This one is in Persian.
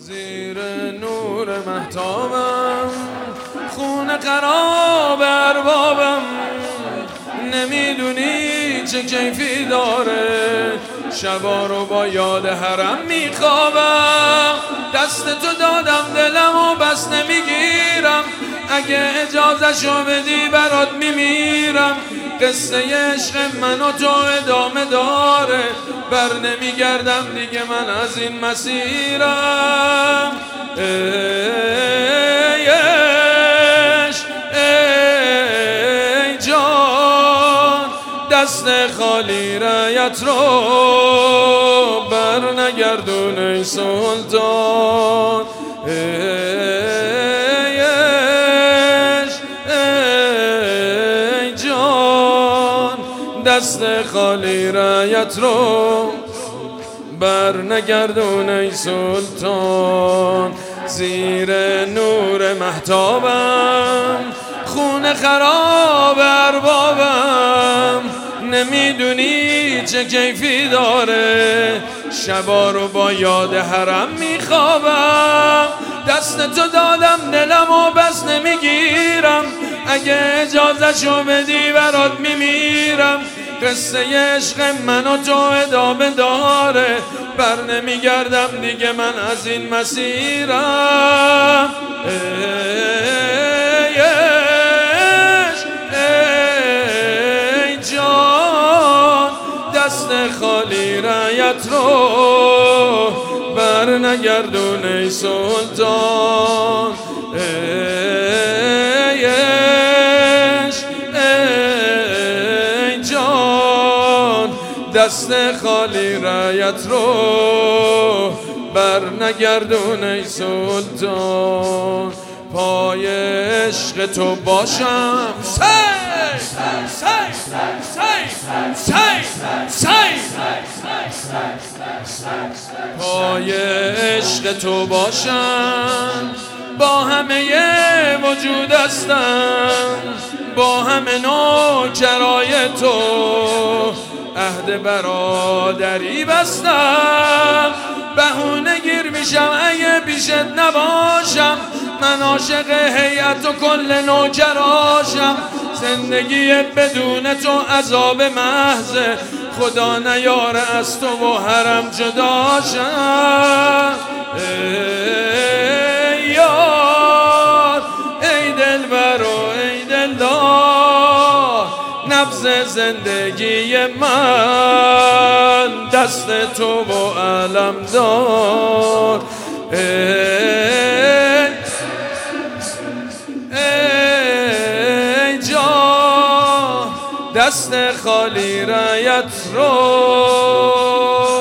زیر نور مهتابم، خون خراب اربابم، نمیدونی چه کیفی داره، شبا رو با یاد حرم میخوابم. دست تو دادم دلم و بس نمیگیرم، اگه اجازه‌شو بدی برات میمیرم. قصه عشق من و تو ادامه داره، بر نمیگردم دیگه من از این مسیرم. ای عشق ای جان، دست خالی رایت رو بر نگردون ای سلطان. ای عشق ای جان، دست خالی رایت رو بر نگردون ای سلطان. زیر نور مهتابم، خون خراب اربابم، نمیدونی چه کیفی داره، شبا رو با یاد حرم میخوابم. دست تو دادم دلم و بس نمیگیرم، اگه اجازه‌شو بدی برات میمیرم. قصه عشق من و تو ادامه داره، بر نمیگردم دیگه من از این مسیرم. ای عشق ای جان، دست خالی رایت رو بر نگردون ای سلطان. ای عشق ای جان، دست خالی رایت رو بر نگردون ای سلطان. پای عشق تو باشم، سی سی سی سی سی، پای عشق تو باشم، با همه وجود هستم، با همه نوکرای تو عهد برادری بستم. بهونه گیر میشم اگه پیشت نباشم، من عاشق هیئت و کل نوکراشم. زندگی بدون تو عذاب محضه، خدا نیاره از تو و حرم جداشم. ای یار ای دلبر و ای دلدار، نبض زندگی من دست تو و علم دار. ای جان، دست خالی رایت رو